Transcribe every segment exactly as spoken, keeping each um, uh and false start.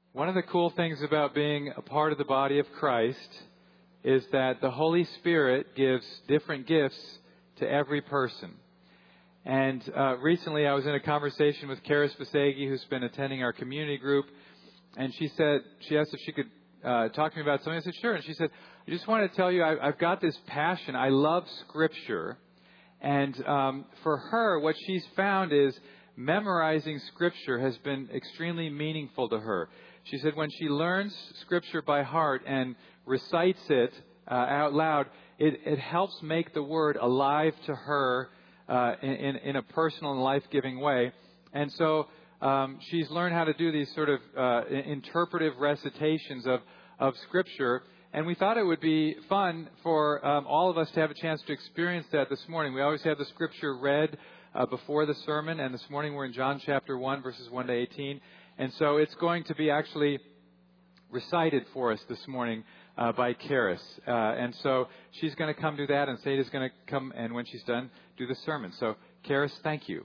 One of the cool things about being a part of the body of Christ is that the Holy Spirit gives different gifts to every person. And uh, recently I was in a conversation with Kara Spasegi, who's been attending our community group, and she said, she asked if she could uh, talk to me about something. I said, sure. And she said, I just want to tell you, I, I've got this passion. I love Scripture. And um, for her, what she's found is memorizing Scripture has been extremely meaningful to her. She said when she learns Scripture by heart and recites it uh, out loud, it, it helps make the Word alive to her uh, in, in a personal and life-giving way. And so um, she's learned how to do these sort of uh, interpretive recitations of, of Scripture. And we thought it would be fun for um, all of us to have a chance to experience that this morning. We always have the Scripture read uh, before the sermon, and this morning we're in John chapter one, verses one to eighteen. And so it's going to be actually recited for us this morning uh, by Karis. Uh, and so she's going to come do that, and Sada's going to come, and when she's done, do the sermon. So, Karis, thank you.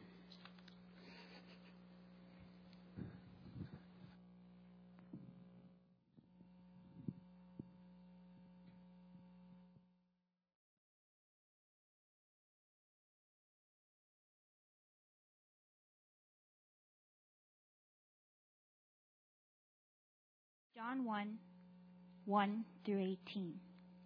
John one, one through eighteen.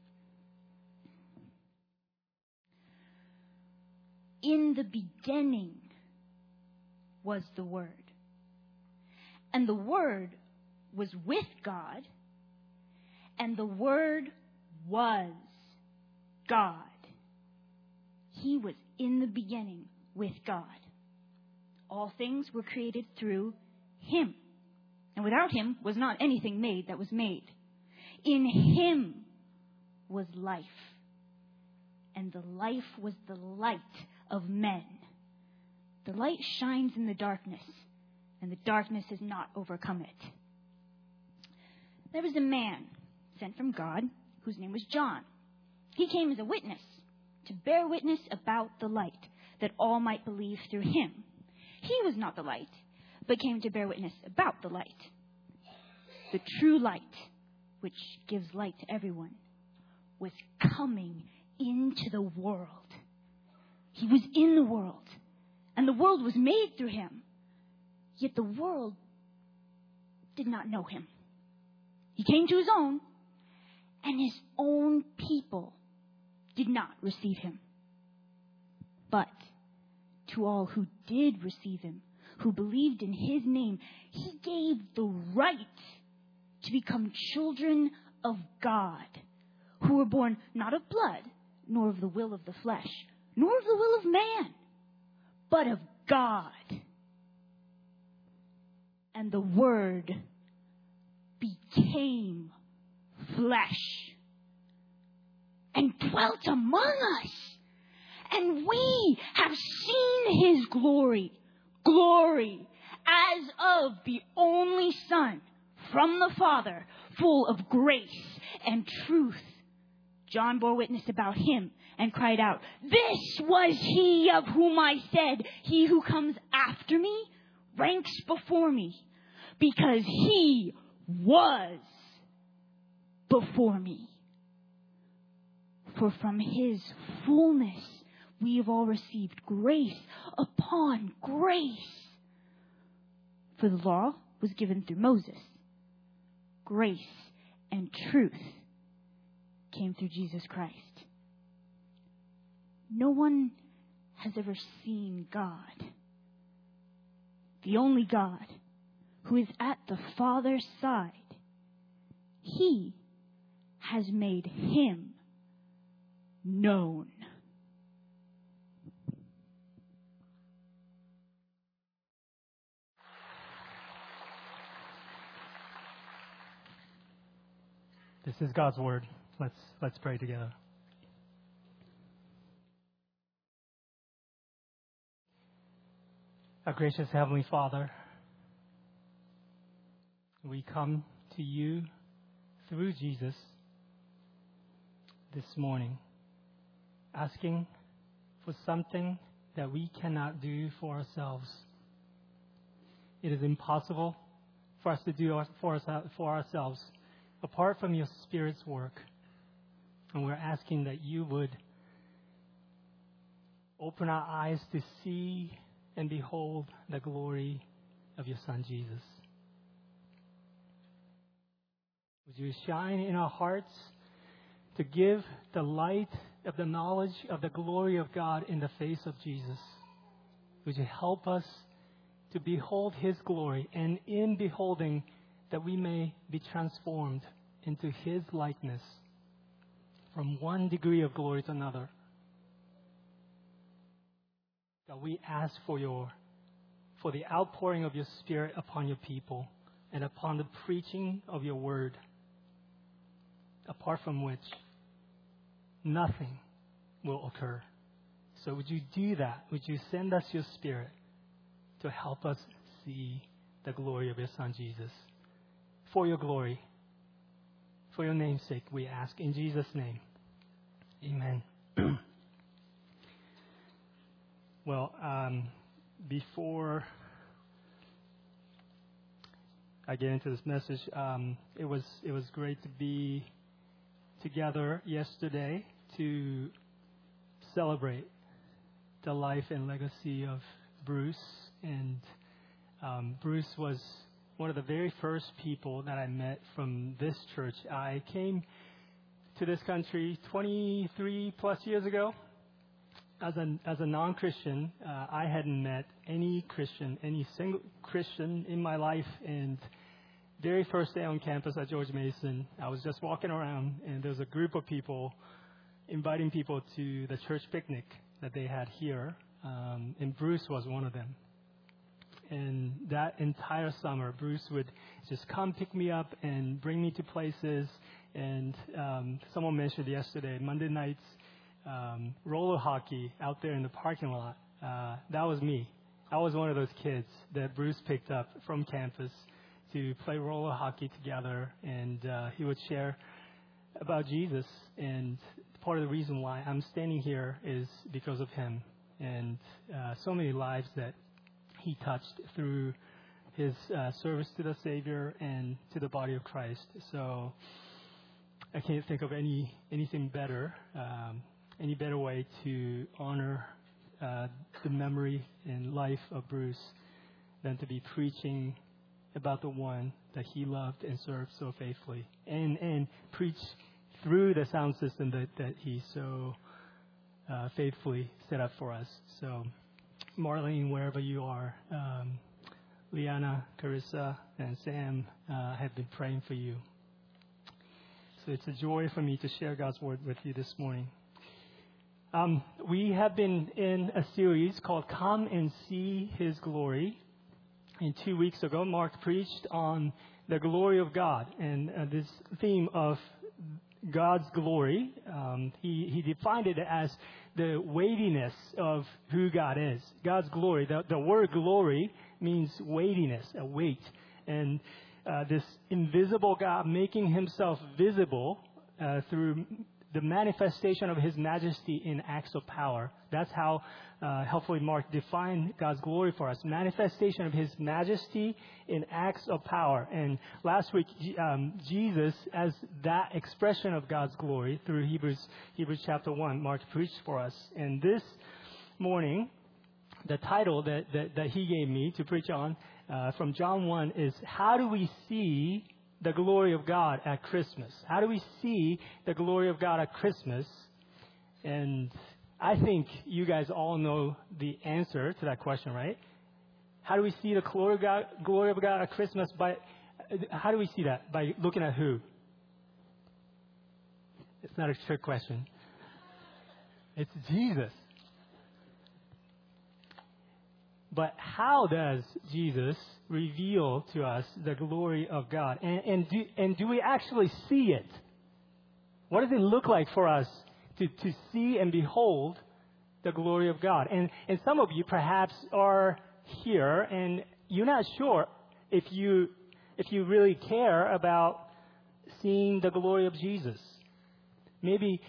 In the beginning was the Word, and the Word was with God, and the Word was God. He was in the beginning with God. All things were created through Him. And without Him was not anything made that was made. In Him was life. And the life was the light of men. The light shines in the darkness, and the darkness has not overcome it. There was a man sent from God whose name was John. He came as a witness to bear witness about the light, that all might believe through him. He was not the light, but came to bear witness about the light. The true light, which gives light to everyone, was coming into the world. He was in the world, and the world was made through him. Yet the world did not know him. He came to his own, and his own people did not receive him. But to all who did receive him, who believed in his name, he gave the right to become children of God, who were born not of blood, nor of the will of the flesh, nor of the will of man, but of God. And the Word became flesh and dwelt among us. And we have seen his glory, glory as of the only Son from the Father, full of grace and truth. John bore witness about him and cried out, "This was he of whom I said, he who comes after me ranks before me, because he was before me." For from his fullness we have all received grace upon grace. For the law was given through Moses. Grace and truth came through Jesus Christ. No one has ever seen God, the only God who is at the Father's side. He has made him known. This is God's word. Let's let's pray together. Our gracious Heavenly Father, we come to you through Jesus this morning, asking for something that we cannot do for ourselves. It is impossible for us to do for, us, for ourselves apart from your Spirit's work. And we're asking that you would open our eyes to see and behold the glory of your Son, Jesus. Would you shine in our hearts to give the light of the knowledge of the glory of God in the face of Jesus? Would you help us to behold His glory, and in beholding that we may be transformed into His likeness from one degree of glory to another? God, we ask for your, for the outpouring of your Spirit upon your people and upon the preaching of your word, apart from which nothing will occur. So would you do that? Would you send us your Spirit to help us see the glory of your Son, Jesus? For your glory, for your name's sake, we ask in Jesus' name. Amen. Well, um, before I get into this message, um, it was it was great to be together yesterday to celebrate the life and legacy of Bruce. And um, Bruce was one of the very first people that I met from this church. I came to this country twenty-three plus years ago. As a, as a non-Christian, uh, I hadn't met any Christian, any single Christian in my life. And very first day on campus at George Mason, I was just walking around, and there was a group of people inviting people to the church picnic that they had here. Um, and Bruce was one of them. And that entire summer, Bruce would just come pick me up and bring me to places. And um, someone mentioned yesterday, Monday nights, um, roller hockey out there in the parking lot. Uh, that was me. I was one of those kids that Bruce picked up from campus to play roller hockey together. And uh, he would share about Jesus. And part of the reason why I'm standing here is because of him. And uh, so many lives that he touched through his uh, service to the Savior and to the body of Christ. So I can't think of any anything better, um, any better way to honor uh, the memory and life of Bruce than to be preaching about the one that he loved and served so faithfully, and and preach through the sound system that, that he so uh, faithfully set up for us. So Marlene, wherever you are, um, Liana, Carissa, and Sam uh, have been praying for you. So it's a joy for me to share God's word with you this morning. Um, we have been in a series called Come and See His Glory. And two weeks ago, Mark preached on the glory of God, and uh, this theme of God's glory, um, he, he defined it as the weightiness of who God is. God's glory, the, the word glory means weightiness, a weight. And uh, this invisible God making himself visible uh, through the manifestation of his majesty in acts of power. That's how uh, helpfully Mark defined God's glory for us. Manifestation of his majesty in acts of power. And last week, um, Jesus, as that expression of God's glory through Hebrews, Hebrews chapter one, Mark preached for us. And this morning, the title that, that, that he gave me to preach on uh, from John one is, how do we see the glory of God at Christmas? How do we see the glory of God at Christmas? And I think you guys all know the answer to that question, right? How do we see the glory of God, glory of God at Christmas? By how do we see that? By looking at who? It's not a trick question. It's Jesus. But how does Jesus reveal to us the glory of God? And, and, do, and do we actually see it? What does it look like for us to, to see and behold the glory of God? And, and some of you perhaps are here and you're not sure if you, if you really care about seeing the glory of Jesus. Maybe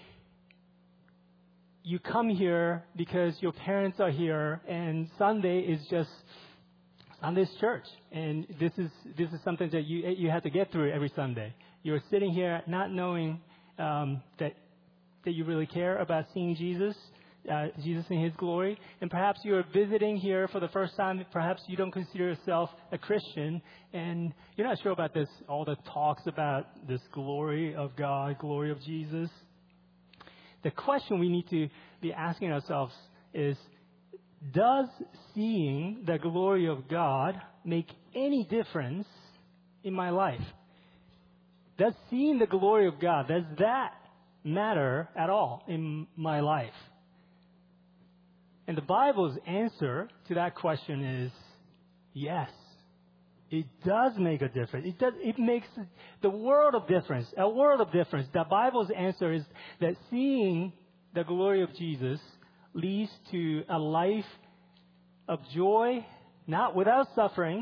you come here because your parents are here and Sunday is just on this church. And this is this is something that you you have to get through every Sunday. You're sitting here not knowing um, that that you really care about seeing Jesus, uh, Jesus in His glory. And perhaps you're visiting here for the first time. Perhaps you don't consider yourself a Christian, and you're not sure about this. All the talks about this glory of God, glory of Jesus. The question we need to be asking ourselves is, does seeing the glory of God make any difference in my life? Does seeing the glory of God, does that matter at all in my life? And the Bible's answer to that question is yes. It does make a difference. It does. It makes the world of difference, a world of difference. The Bible's answer is that seeing the glory of Jesus leads to a life of joy, not without suffering.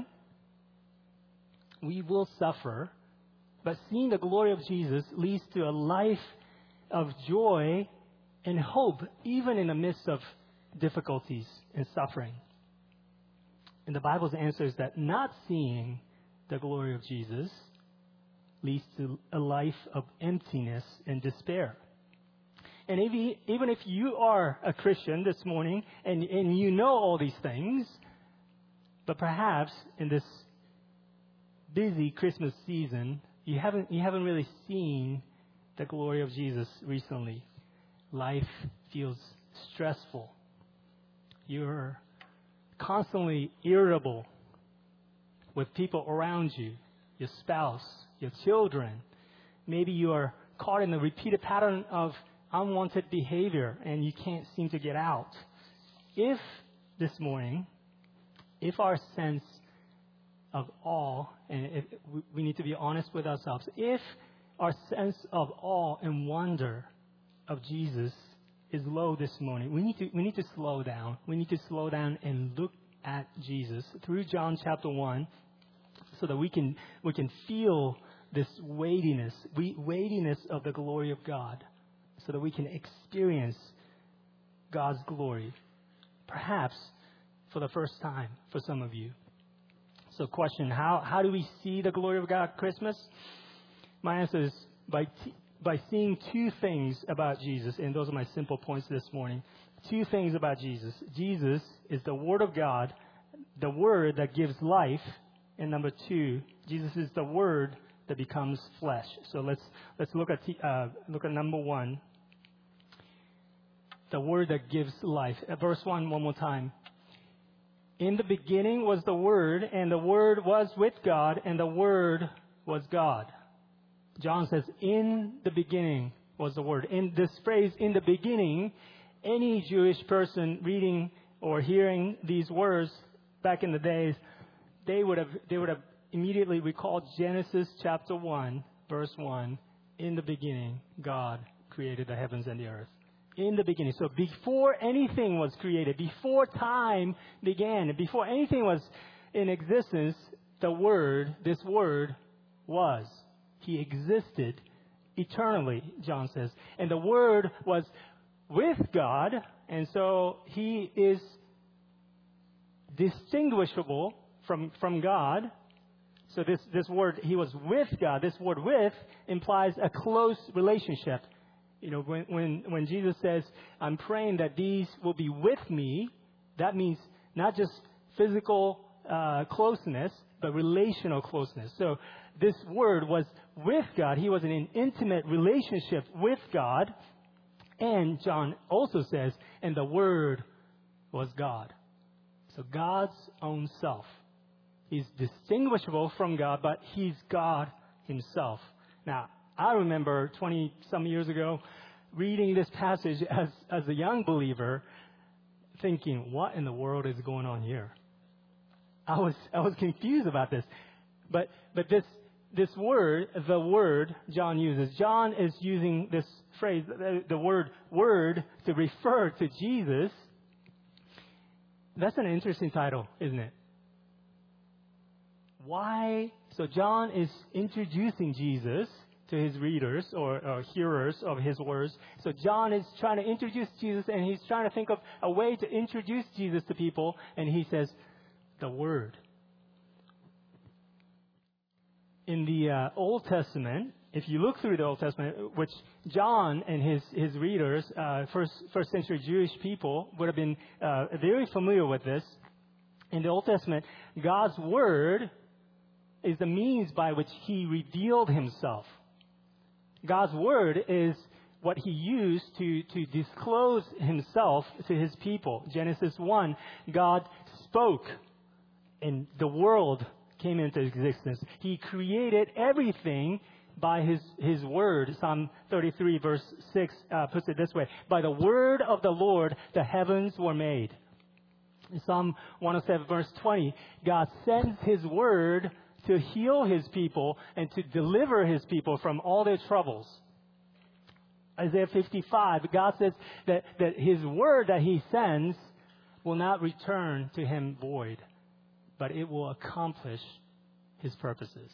We will suffer, but seeing the glory of Jesus leads to a life of joy and hope, even in the midst of difficulties and suffering. And the Bible's answer is that not seeing the glory of Jesus leads to a life of emptiness and despair. And if you, even if you are a Christian this morning and, and you know all these things, but perhaps in this busy Christmas season, you haven't you haven't really seen the glory of Jesus recently. Life feels stressful. You're constantly irritable with people around you, your spouse, your children. Maybe you are caught in a repeated pattern of unwanted behavior and you can't seem to get out. If this morning, if our sense of awe, and if we need to be honest with ourselves, if our sense of awe and wonder of Jesus is low this morning, we need to we need to slow down. We need to slow down and look at Jesus through John chapter one, so that we can we can feel this weightiness, we, weightiness of the glory of God, so that we can experience God's glory, perhaps for the first time for some of you. So, question: How how do we see the glory of God at Christmas? My answer is by t- by seeing two things about Jesus, and those are my simple points this morning. Two things about Jesus. Jesus is the Word of God, the Word that gives life, and number two, Jesus is the Word that becomes flesh. So let's let's look at t- uh, look at number one, the Word that gives life. At verse one, one more time. In the beginning was the Word, and the Word was with God, and the Word was God. John says, in the beginning was the Word. In this phrase, in the beginning, any Jewish person reading or hearing these words back in the days, they would have they would have immediately recalled Genesis chapter one, verse one. In the beginning, God created the heavens and the earth. In the beginning. So before anything was created, before time began, before anything was in existence, the Word, this Word, was. He existed eternally, John says. And the Word was with God, and so He is distinguishable from, from God. So this, this word, He was with God, this word with implies a close relationship. You know, when, when, when Jesus says, I'm praying that these will be with me, that means not just physical uh, closeness, but relational closeness. So this Word was with God. He was in an intimate relationship with God. And John also says, and the Word was God. So God's own self. He's distinguishable from God, but He's God Himself. Now, I remember twenty-some years ago reading this passage as, as a young believer, thinking, what in the world is going on here? I was I was confused about this. But but this this word, the word John uses, John is using this phrase, the, the word word, to refer to Jesus. That's an interesting title, isn't it? Why? So John is introducing Jesus to his readers or, or hearers of his words. So John is trying to introduce Jesus, and he's trying to think of a way to introduce Jesus to people, and he says, the Word. in the uh, Old Testament, if you look through the Old Testament, which John and his, his readers, uh, first, first century Jewish people, would have been uh, very familiar with this. In the Old Testament, God's Word is the means by which He revealed Himself. God's Word is what He used to, to disclose Himself to His people. Genesis one, God spoke and the world came into existence. He created everything by His, His Word. Psalm thirty-three verse six uh, puts it this way. By the word of the Lord, the heavens were made. In Psalm one oh seven verse twenty, God sends His Word to heal His people and to deliver His people from all their troubles. Isaiah fifty-five, God says that, that His Word that He sends will not return to Him void, but it will accomplish His purposes.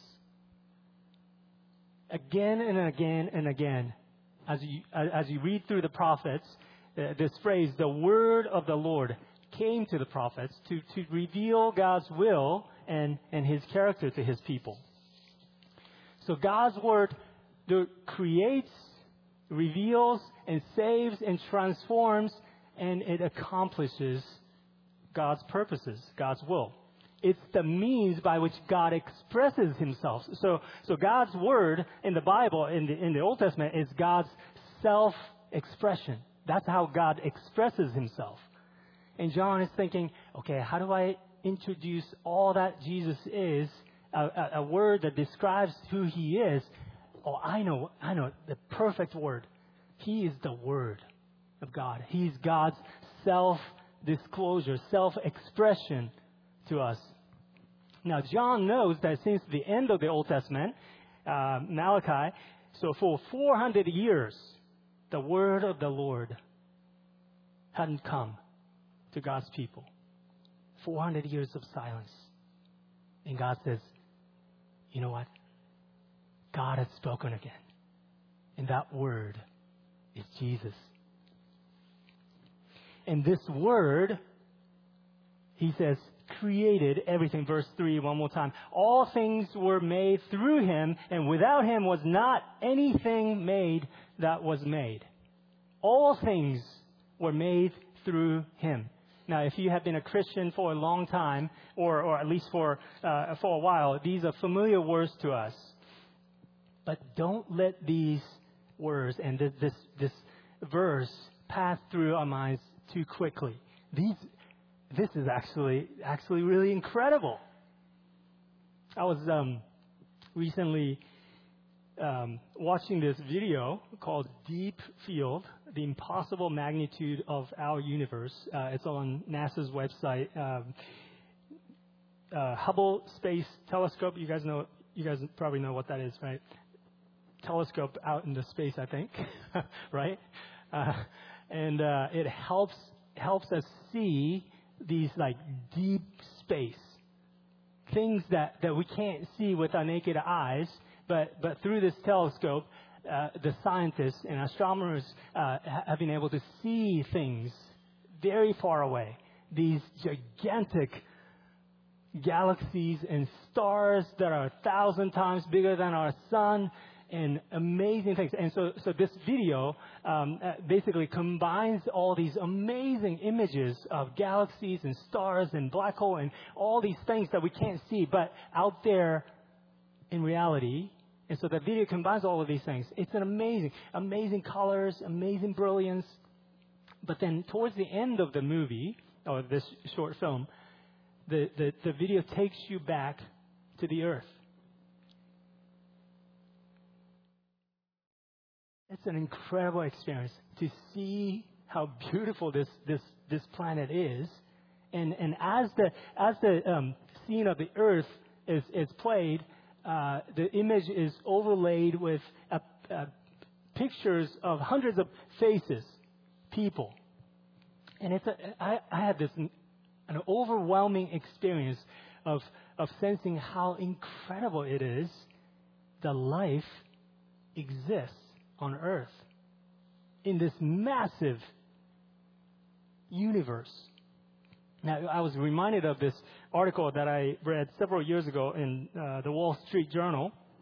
Again and again and again, as you, as you read through the prophets, uh, this phrase, the word of the Lord, came to the prophets to, to reveal God's will and, and His character to His people. So God's word the, creates, reveals, and saves and transforms, and it accomplishes God's purposes, God's will. It's the means by which God expresses Himself. So, so God's word in the Bible, in the, in the Old Testament, is God's self-expression. That's how God expresses Himself. And John is thinking, okay, how do I introduce all that Jesus is, a, a, a word that describes who He is? Oh, I know, I know, the perfect word. He is the Word of God. He's God's self-disclosure, self-expression to us. Now, John knows that since the end of the Old Testament, uh, Malachi, so for four hundred years, the word of the Lord hadn't come to God's people. four hundred years of silence. And God says, you know what? God has spoken again. And that word is Jesus. And this word, He says, created everything. Verse three, one more time. All things were made through Him, and without Him was not anything made that was made. All things were made through Him. Now, if you have been a Christian for a long time, or, or at least for, uh, for a while, these are familiar words to us. But don't let these words and this, this, this verse pass through our minds too quickly. These This is actually actually really incredible. I was um, recently um, watching this video called Deep Field, The Impossible Magnitude of Our Universe. Uh, it's on NASA's website. Um, uh, Hubble Space Telescope. You guys know. You guys probably know what that is, right? Telescope out in the space, I think, right? Uh, and uh, it helps helps us see these like deep space things that, that we can't see with our naked eyes, but but through this telescope, uh, the scientists and astronomers uh, have been able to see things very far away. These gigantic galaxies and stars that are a thousand times bigger than our sun. And amazing things. And so, so this video um, uh, basically combines all these amazing images of galaxies and stars and black hole and all these things that we can't see, but out there in reality. And so the video combines all of these things. It's an amazing, amazing colors, amazing brilliance. But then towards the end of the movie, or this short film, the, the, the video takes you back to the earth. It's an incredible experience to see how beautiful this, this, this planet is. And, and as the, as the um, scene of the earth is, is played, uh, the image is overlaid with uh, uh, pictures of hundreds of faces, people. And it's a, I, I had this an overwhelming experience of, of sensing how incredible it is the life exists on earth in this massive universe. Now, I was reminded of this article that I read several years ago in uh, the Wall Street Journal.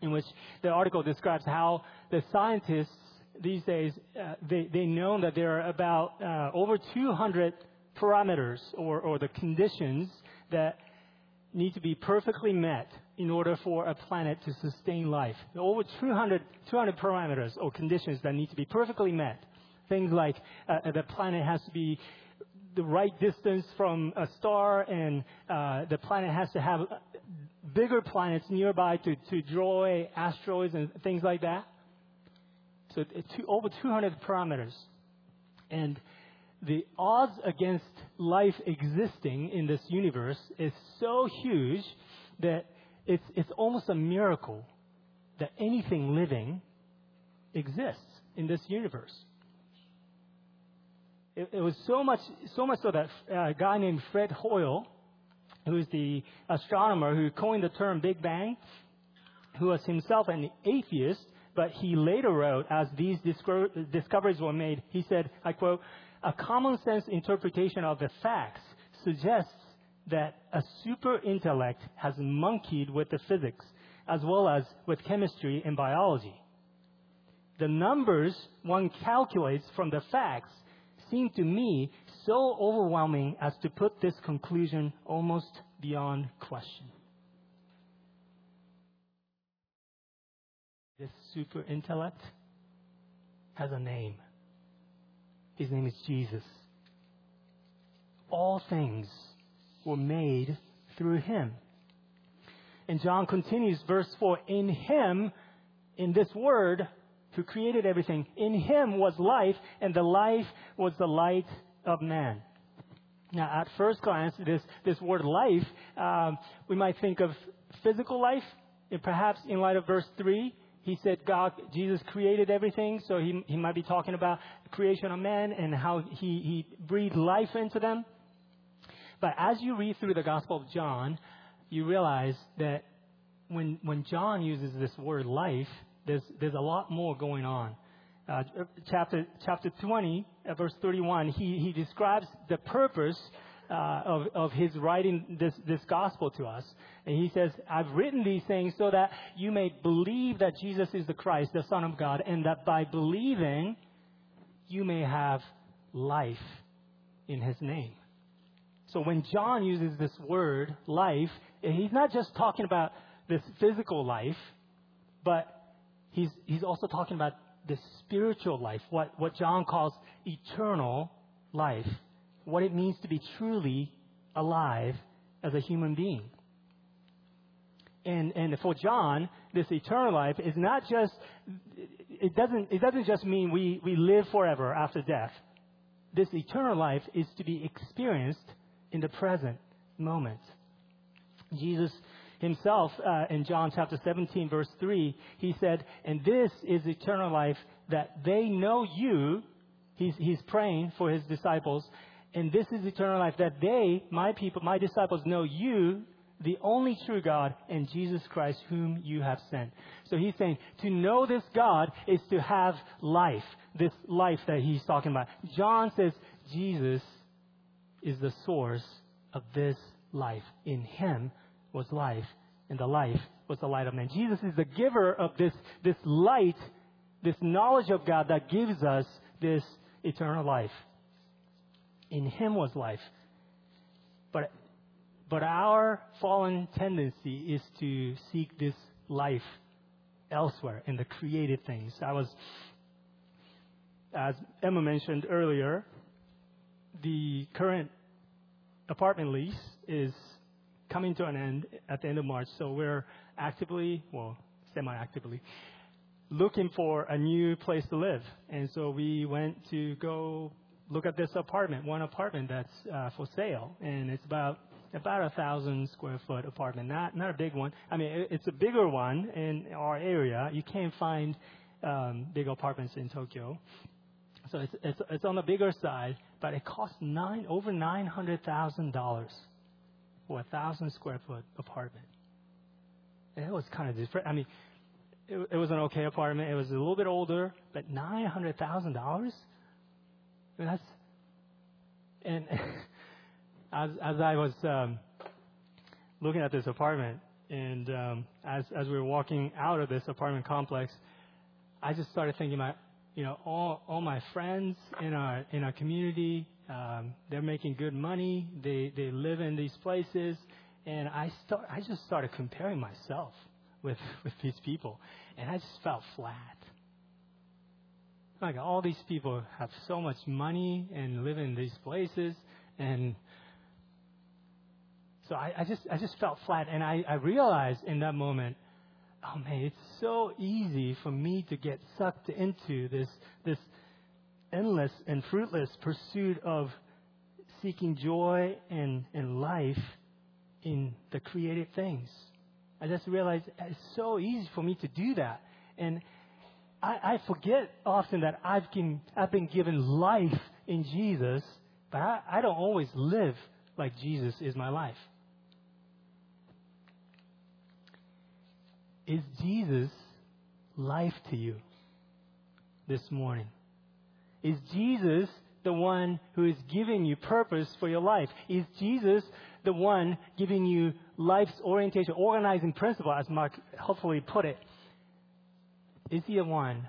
in which the article describes how the scientists these days, uh, they, they know that there are about uh, over two hundred parameters or, or the conditions that need to be perfectly met in order for a planet to sustain life. Over two hundred, two hundred parameters or conditions that need to be perfectly met. Things like uh, the planet has to be the right distance from a star, and uh, the planet has to have bigger planets nearby to, to draw away asteroids and things like that. So two, over two hundred parameters. And the odds against life existing in this universe is so huge that it's, it's almost a miracle that anything living exists in this universe. It, it was so much, so much so that uh, a guy named Fred Hoyle, who is the astronomer who coined the term Big Bang, who was himself an atheist, but he later wrote, as these disco- discoveries were made, he said, I quote, "A common sense interpretation of the facts suggests that a super intellect has monkeyed with the physics as well as with chemistry and biology. The numbers one calculates from the facts seem to me so overwhelming as to put this conclusion almost beyond question." This super intellect has a name. His name is Jesus. All things were made through him. And John continues, verse four, "In him, in this word, who created everything, in him was life, and the life was the light of man." Now, at first glance, this, this word life, um, we might think of physical life. And perhaps in light of verse three, he said God, Jesus created everything, so he, he might be talking about the creation of man and how he, he breathed life into them. But as you read through the Gospel of John, you realize that when when John uses this word life, there's there's a lot more going on. Uh, chapter chapter twenty, uh, verse thirty-one, he he describes the purpose uh, of of his writing this this gospel to us, and he says, "I've written these things so that you may believe that Jesus is the Christ, the Son of God, and that by believing you may have life in his name." So when John uses this word life, he's not just talking about this physical life, but he's he's also talking about the spiritual life, what, what John calls eternal life, what it means to be truly alive as a human being. And and for John, this eternal life is not just it doesn't it doesn't just mean we, we live forever after death. This eternal life is to be experienced in the present moment. Jesus himself, uh, in John chapter seventeen, verse three, he said, "And this is eternal life, that they know you," he's, he's praying for his disciples, "and this is eternal life, that they, my people, my disciples, know you, the only true God, and Jesus Christ, whom you have sent." So he's saying, to know this God is to have life, this life that he's talking about. John says, Jesus is the source of this life. In him was life, and the life was the light of man. Jesus is the giver of this, this light, this knowledge of God that gives us this eternal life. In him was life. But, but our fallen tendency is to seek this life elsewhere in the created things. I was, as Emma mentioned earlier, the current apartment lease is coming to an end at the end of March, so we're actively, well, semi-actively, looking for a new place to live. And so we went to go look at this apartment, one apartment that's uh, for sale, and it's about about a thousand square foot apartment, not not a big one. I mean, it, it's a bigger one in our area. You can't find um, big apartments in Tokyo. So it's, it's it's on the bigger side, but it costs nine over nine hundred thousand dollars for a thousand square foot apartment. And it was kind of different. I mean, it, it was an okay apartment. It was a little bit older, but nine hundred thousand dollars. I mean, that's and as as I was um, looking at this apartment, And um, as as we were walking out of this apartment complex, I just started thinking about, you know, all all my friends in our in our community. Um, they're making good money. They they live in these places, and I start I just started comparing myself with with these people, and I just felt flat. Like, all these people have so much money and live in these places, and so I, I just I just felt flat, and I, I realized in that moment, oh man, it's so easy for me to get sucked into this this endless and fruitless pursuit of seeking joy and, and life in the created things. I just realized it's so easy for me to do that, and I, I forget often that I've been I've been given life in Jesus, but I, I don't always live like Jesus is my life. Is Jesus life to you this morning? Is Jesus the one who is giving you purpose for your life? Is Jesus the one giving you life's orientation, organizing principle, as Mark hopefully put it? Is he the one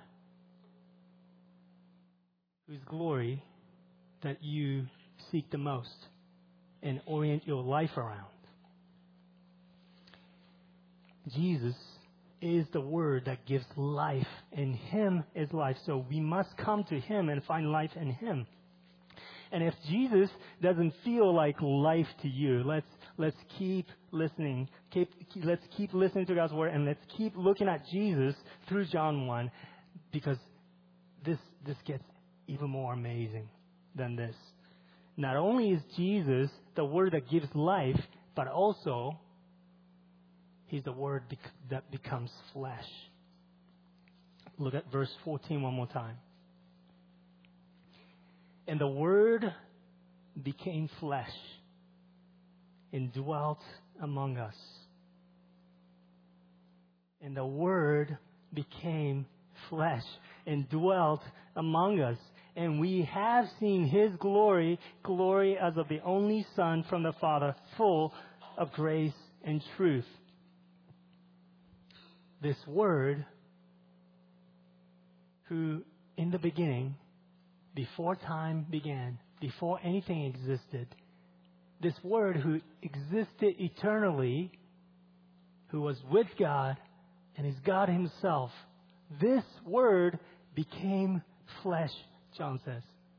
whose glory that you seek the most and orient your life around? Jesus is the Word that gives life, and Him is life. So we must come to Him and find life in Him. And if Jesus doesn't feel like life to you, let's let's keep listening. Keep, let's keep listening to God's Word, and let's keep looking at Jesus through John one, because this this gets even more amazing than this. Not only is Jesus the Word that gives life, but also He's the Word bec- that becomes flesh. Look at verse fourteen one more time. And the Word became flesh and dwelt among us. And the Word became flesh and dwelt among us. And we have seen His glory, glory as of the only Son from the Father, full of grace and truth. This Word, who in the beginning, before time began, before anything existed, this Word who existed eternally, who was with God and is God Himself, this Word became flesh, John says.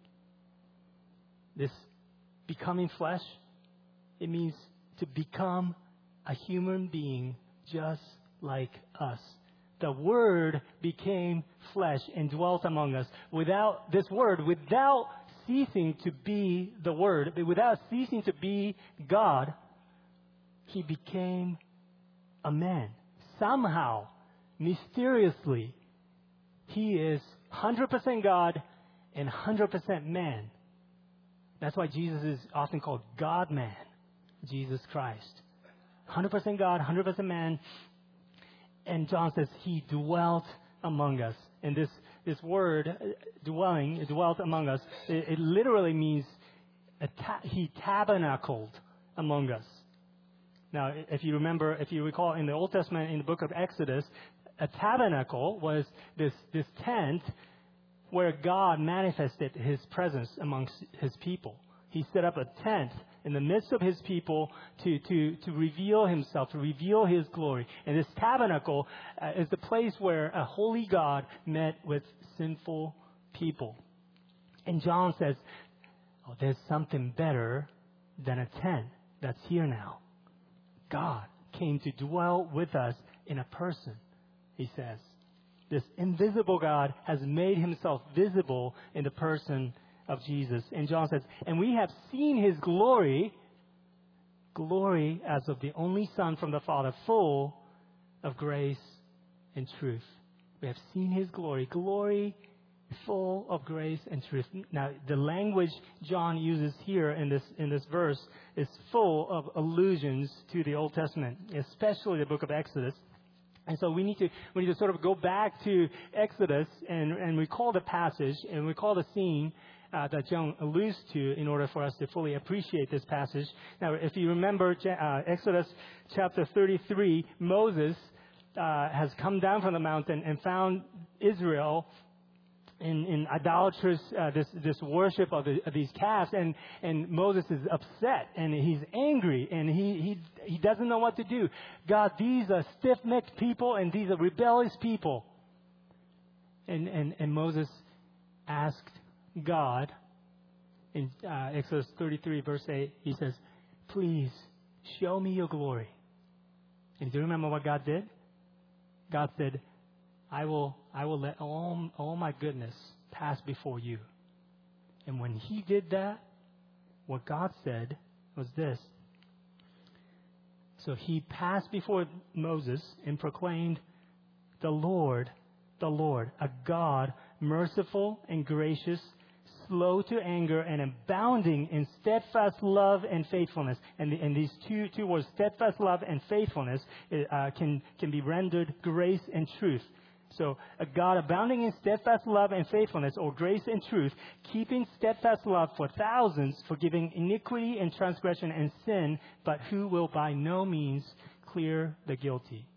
This becoming flesh, it means to become a human being just like us. The Word became flesh and dwelt among us. Without this Word, without ceasing to be the Word, without ceasing to be God, He became a man. Somehow, mysteriously, He is one hundred percent God and one hundred percent man. That's why Jesus is often called God-man, Jesus Christ. one hundred percent God, one hundred percent man. And John says He dwelt among us. And this, this word, dwelling, dwelt among us, it, it literally means a ta- He tabernacled among us. Now, if you remember, if you recall in the Old Testament, in the book of Exodus, a tabernacle was this, this tent where God manifested His presence amongst His people. He set up a tent in the midst of His people to, to, to reveal Himself, to reveal His glory. And this tabernacle uh, is the place where a holy God met with sinful people. And John says, oh, there's something better than a tent that's here now. God came to dwell with us in a person, he says. This invisible God has made Himself visible in the person of Jesus. And John says, and we have seen His glory, glory as of the only Son from the Father, full of grace and truth. We have seen His glory, glory full of grace and truth. Now, the language John uses here in this in this verse is full of allusions to the Old Testament, especially the book of Exodus. And so we need to we need to sort of go back to Exodus and, and recall the passage and recall the scene uh, that John alludes to in order for us to fully appreciate this passage. Now, if you remember uh, Exodus chapter thirty-three, Moses uh, has come down from the mountain and found Israel in, in idolatrous, uh, this, this worship of, the, of these calves, and, and Moses is upset, and he's angry, and he, he, he doesn't know what to do. God, these are stiff-necked people, and these are rebellious people. And, and, and Moses asked God, in uh, Exodus thirty-three, verse eight, he says, please, show me your glory. And do you remember what God did? God said, I will, I will let all, all my goodness pass before you. And when he did that, what God said was this. So he passed before Moses and proclaimed, the Lord, the Lord, a God merciful and gracious, slow to anger, and abounding in steadfast love and faithfulness. And, the, and these two, two words, steadfast love and faithfulness, uh, can, can be rendered grace and truth. So, a God abounding in steadfast love and faithfulness, or grace and truth, keeping steadfast love for thousands, forgiving iniquity and transgression and sin, but who will by no means clear the guilty.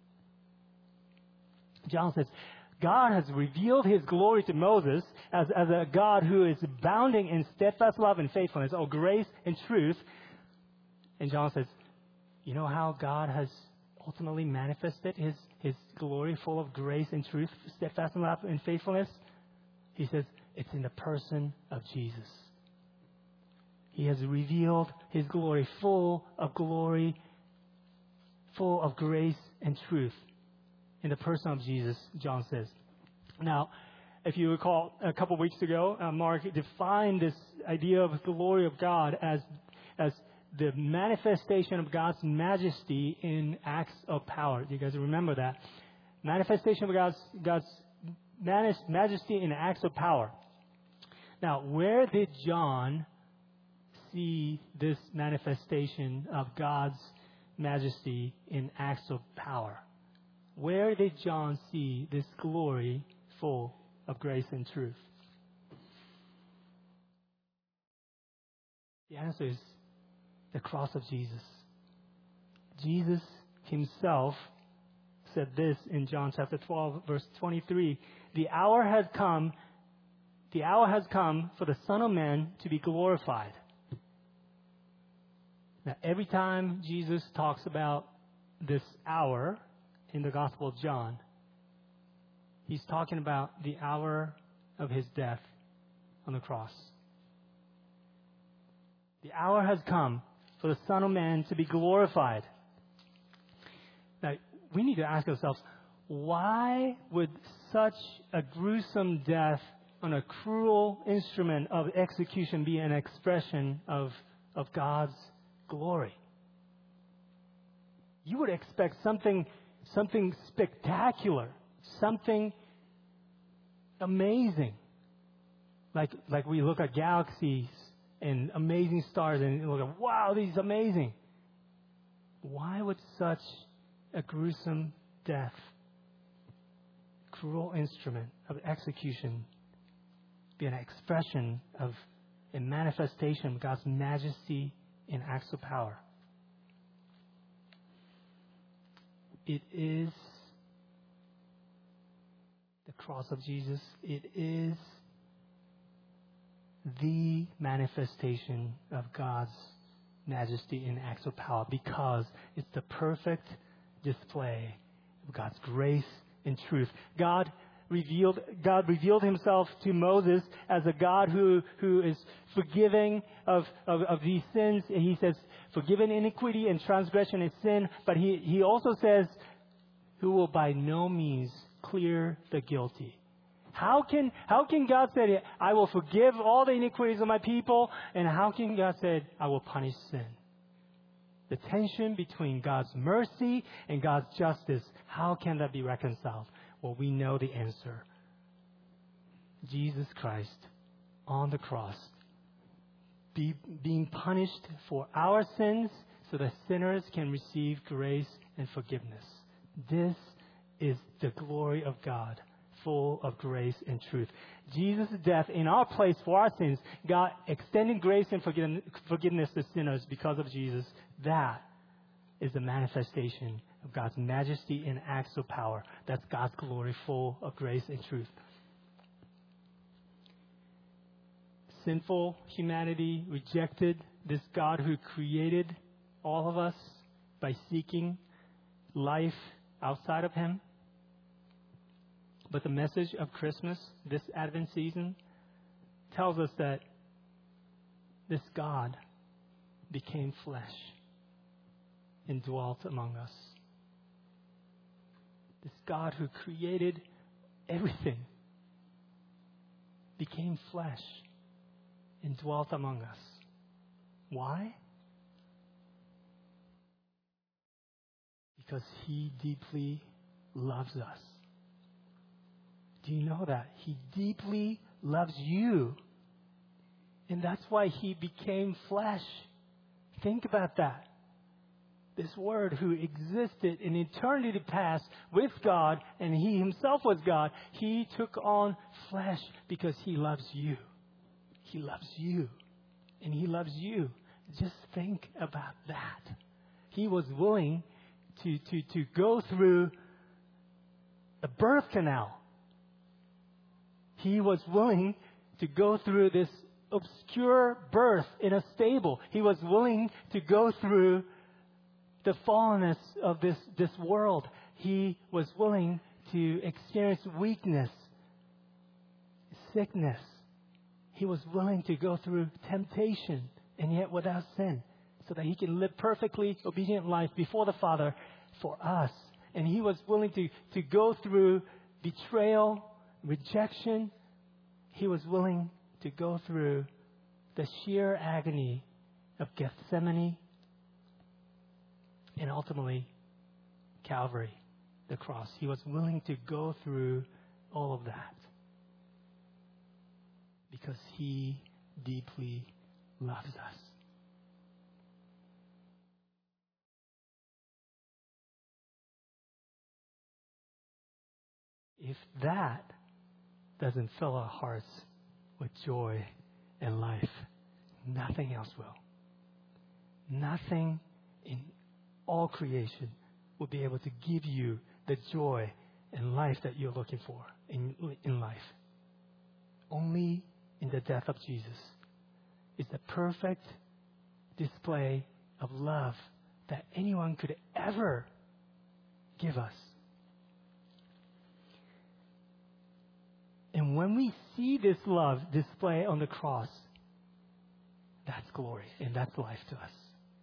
John says, God has revealed his glory to Moses as, as a God who is abounding in steadfast love and faithfulness, or grace and truth. And John says, you know how God has ultimately manifested his, his glory full of grace and truth, steadfast love and faithfulness? He says, it's in the person of Jesus. He has revealed his glory full of glory, full of grace and truth. In the person of Jesus, John says. Now, if you recall, a couple of weeks ago, uh, Mark defined this idea of the glory of God as, as the manifestation of God's majesty in acts of power. Do you guys remember that? Manifestation of God's, God's majesty in acts of power. Now, where did John see this manifestation of God's majesty in acts of power? Where did John see this glory full of grace and truth? The answer is the cross of Jesus. Jesus himself said this in John chapter twelve, verse twenty-three. The hour has come, the hour has come for the Son of Man to be glorified. Now, every time Jesus talks about this hour in the Gospel of John, he's talking about the hour of his death on the cross. The hour has come for the Son of Man to be glorified. Now, we need to ask ourselves, why would such a gruesome death on a cruel instrument of execution be an expression of, of God's glory? You would expect something Something spectacular, something amazing. Like, like we look at galaxies and amazing stars and look at, wow, these are amazing. Why would such a gruesome death, cruel instrument of execution, be an expression of a manifestation of God's majesty in acts of power? It is the cross of Jesus. It is the manifestation of God's majesty in acts of power, because it's the perfect display of God's grace and truth. God revealed God revealed himself to Moses as a God who, who is forgiving of, of, of these sins. He says, forgiven iniquity and transgression and sin. But he, he also says, who will by no means clear the guilty. How can, how can God say, I will forgive all the iniquities of my people? And how can God say, I will punish sin? The tension between God's mercy and God's justice, how can that be reconciled? Well, we know the answer. Jesus Christ on the cross, be, being punished for our sins so that sinners can receive grace and forgiveness. This is the glory of God full of grace and truth. Jesus' death in our place for our sins, God extending grace and forgiveness to sinners because of Jesus, that is the manifestation of God's majesty and acts of power. That's God's glory, full of grace and truth. Sinful humanity rejected this God who created all of us by seeking life outside of Him. But the message of Christmas, this Advent season, tells us that this God became flesh and dwelt among us. This God who created everything became flesh and dwelt among us. Why? Because He deeply loves us. Do you know that? He deeply loves you. And that's why He became flesh. Think about that. This Word who existed in eternity past with God, and He Himself was God, He took on flesh because He loves you. He loves you. And He loves you. Just think about that. He was willing to, to, to go through the birth canal. He was willing to go through this obscure birth in a stable. He was willing to go through the fallenness of this, this world. He was willing to experience weakness, sickness. He was willing to go through temptation, and yet without sin, so that He can live perfectly obedient life before the Father for us. And He was willing to, to go through betrayal, rejection. He was willing to go through the sheer agony of Gethsemane and ultimately Calvary, the cross. He was willing to go through all of that because He deeply loves us. If that doesn't fill our hearts with joy and life, nothing else will. Nothing in all creation will be able to give you the joy and life that you're looking for in, in life. Only in the death of Jesus is the perfect display of love that anyone could ever give us. And when we see this love display on the cross, that's glory and that's life to us.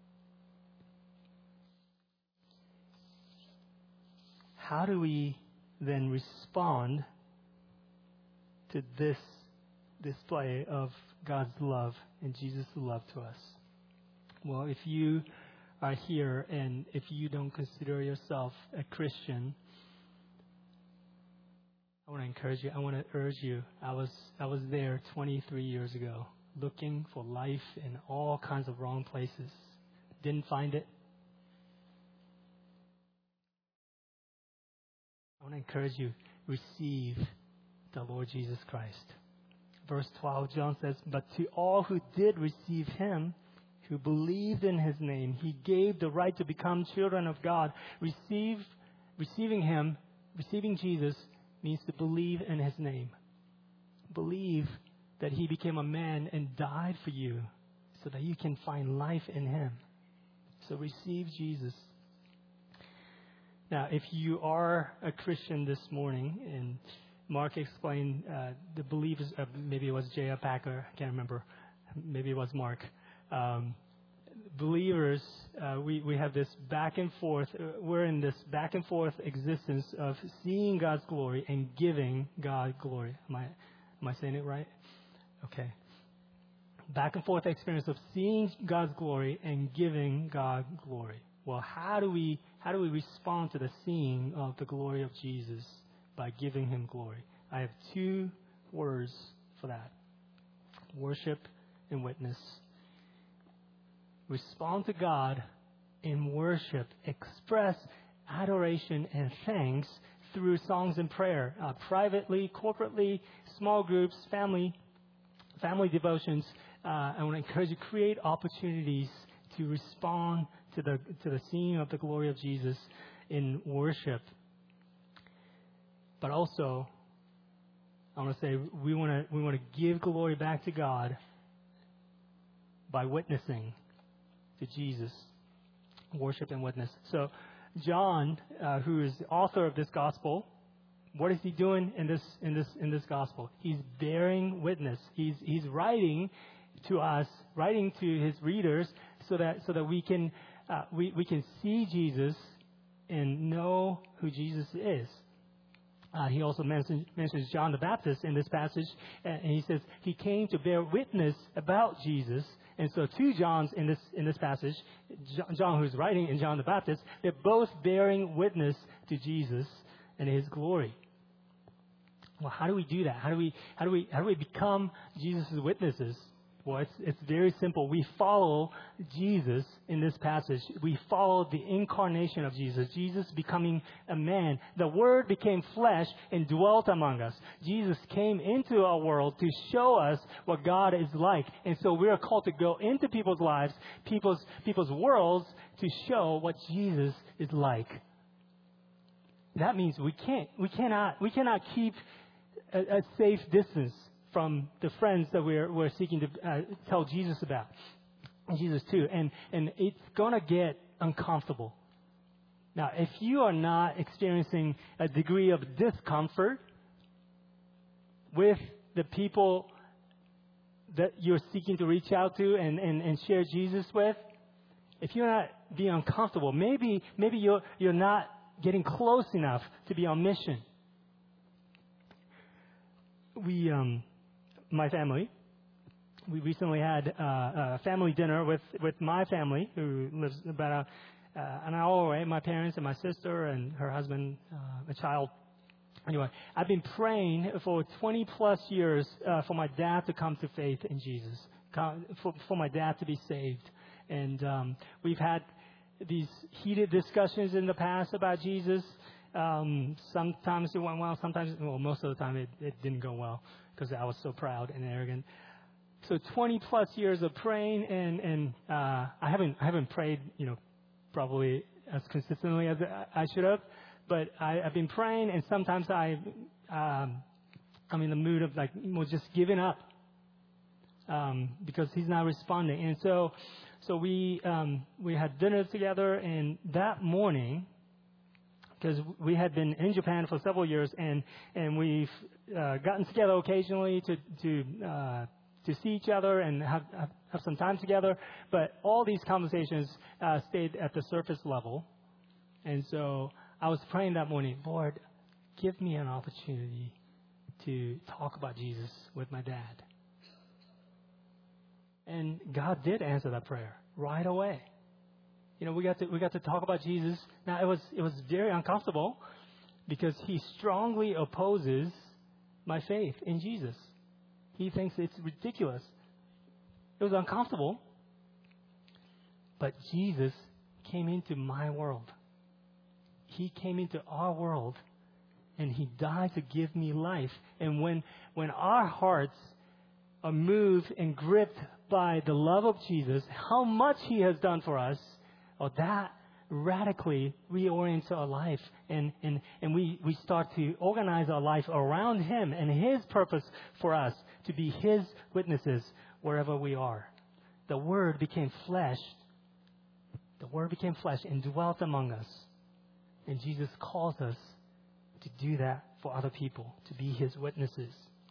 How do we then respond to this display of God's love and Jesus' love to us? Well, if you are here and if you don't consider yourself a Christian, I want to encourage you. I want to urge you. I was I was there twenty-three years ago, looking for life in all kinds of wrong places. Didn't find it. I want to encourage you. Receive the Lord Jesus Christ. Verse twelve, John says, "But to all who did receive Him, who believed in His name, He gave the right to become children of God." Receive, receiving Him, receiving Jesus, means to believe in His name. Believe that He became a man and died for you so that you can find life in Him. So receive Jesus. Now, if you are a Christian this morning, and Mark explained uh, the believers, uh, maybe it was J F Packer, I can't remember, maybe it was Mark. Um, believers, uh, we, we have this back and forth, uh, we're in this back and forth existence of seeing God's glory and giving God glory. Am I, am I saying it right? Okay. Back and forth experience of seeing God's glory and giving God glory. Well, how do we, how do we respond to the seeing of the glory of Jesus by giving Him glory? I have two words for that. Worship and witness. Respond to God in worship. Express adoration and thanks through songs and prayer, uh, privately, corporately, small groups, family, family devotions. Uh, I want to encourage you to create opportunities to respond to the to the seeing of the glory of Jesus in worship. But also, I want to say we want to we want to give glory back to God by witnessing to Jesus, worship and witness. So, John, uh, who is the author of this gospel, what is he doing in this in this in this gospel? He's bearing witness. He's he's writing to us, writing to his readers, so that so that we can uh, we we can see Jesus and know who Jesus is. Uh, he also mentions, mentions John the Baptist in this passage, and he says he came to bear witness about Jesus. And so two Johns in this in this passage, John who's writing and John the Baptist, they're both bearing witness to Jesus and his glory. Well, how do we do that? How do we how do we how do we become Jesus' witnesses? Well, it's it's very simple. We follow Jesus in this passage. We follow the incarnation of Jesus. Jesus becoming a man. The Word became flesh and dwelt among us. Jesus came into our world to show us what God is like. And so we are called to go into people's lives, people's people's worlds, to show what Jesus is like. That means we can't we cannot we cannot keep a, a safe distance from the friends that we're we're seeking to uh, tell Jesus about, Jesus too, and and it's gonna get uncomfortable. Now, if you are not experiencing a degree of discomfort with the people that you're seeking to reach out to and, and, and share Jesus with, if you're not being uncomfortable, maybe maybe you're you're not getting close enough to be on mission. We um. My family, we recently had uh, a family dinner with, with my family, who lives about a, uh, an hour away, my parents and my sister and her husband, uh, a child. Anyway, I've been praying for twenty plus years uh, for my dad to come to faith in Jesus, for, for my dad to be saved. And um, we've had these heated discussions in the past about Jesus. Um, sometimes it went well, sometimes, well, most of the time it, it didn't go well, because I was so proud and arrogant. So twenty plus years of praying, and and uh, I haven't I haven't prayed, you know, probably as consistently as I should have, but I, I've been praying, and sometimes I um, I'm in the mood of like, well, just giving up um, because he's not responding, and so so we um, we had dinner together, and that morning, because we had been in Japan for several years, and and we've uh, gotten together occasionally to to uh, to see each other and have, have have some time together. But all these conversations uh, stayed at the surface level, and so I was praying that morning, Lord, give me an opportunity to talk about Jesus with my dad. And God did answer that prayer right away. You know, we got to we got to talk about Jesus. Now, it was it was very uncomfortable because he strongly opposes my faith in Jesus. He thinks it's ridiculous. It was uncomfortable. But Jesus came into my world. He came into our world, and he died to give me life. And when when our hearts are moved and gripped by the love of Jesus, how much he has done for us, oh, that radically reorients our life, and, and, and we, we start to organize our life around him and his purpose for us to be his witnesses wherever we are. The Word became flesh. The Word became flesh and dwelt among us. And Jesus calls us to do that for other people, to be his witnesses.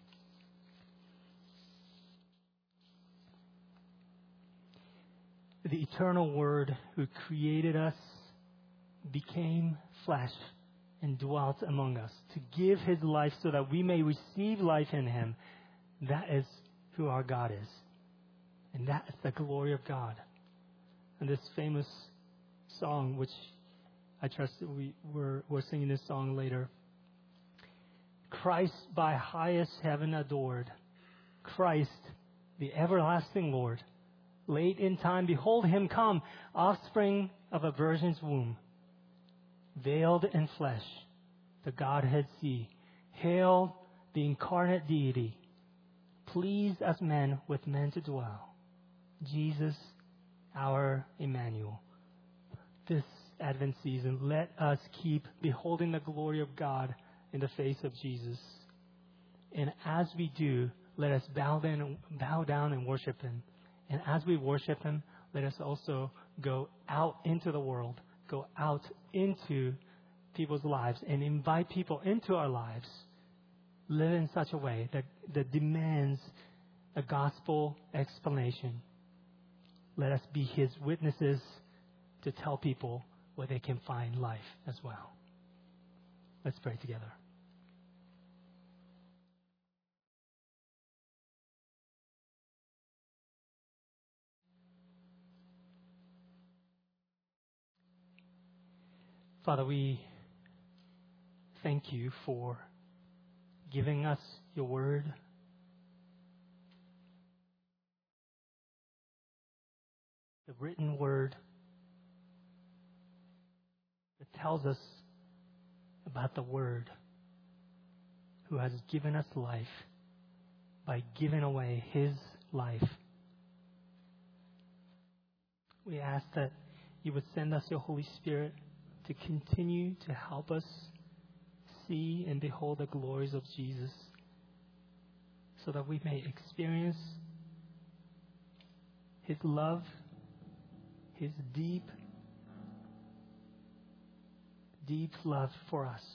The eternal Word who created us became flesh and dwelt among us to give his life so that we may receive life in him. That is who our God is. And that is the glory of God. And this famous song, which I trust that we, we're, we're singing this song later. Christ by highest heaven adored. Christ, the everlasting Lord. Late in time, behold him come, offspring of a virgin's womb, veiled in flesh, the Godhead see. Hail the incarnate deity, pleased as men with men to dwell. Jesus, our Emmanuel. This Advent season, let us keep beholding the glory of God in the face of Jesus. And as we do, let us bow down, bow down and worship Him. And as we worship Him, let us also go out into the world, go out into people's lives and invite people into our lives. Live in such a way that, that demands a gospel explanation. Let us be His witnesses to tell people where they can find life as well. Let's pray together. Father, we thank You for giving us Your word. The written word that tells us about the Word who has given us life by giving away His life. We ask that You would send us Your Holy Spirit to continue to help us see and behold the glories of Jesus, so that we may experience His love, His deep, deep love for us,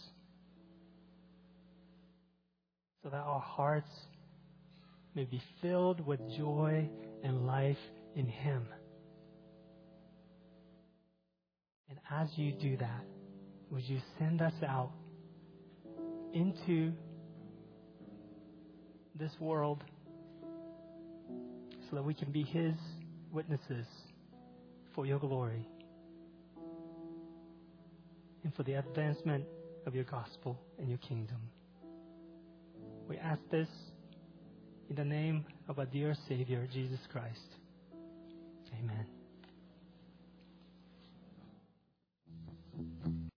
so that our hearts may be filled with joy and life in Him. And as You do that, would You send us out into this world so that we can be His witnesses for Your glory and for the advancement of Your gospel and Your kingdom. We ask this in the name of our dear Savior, Jesus Christ. Amen.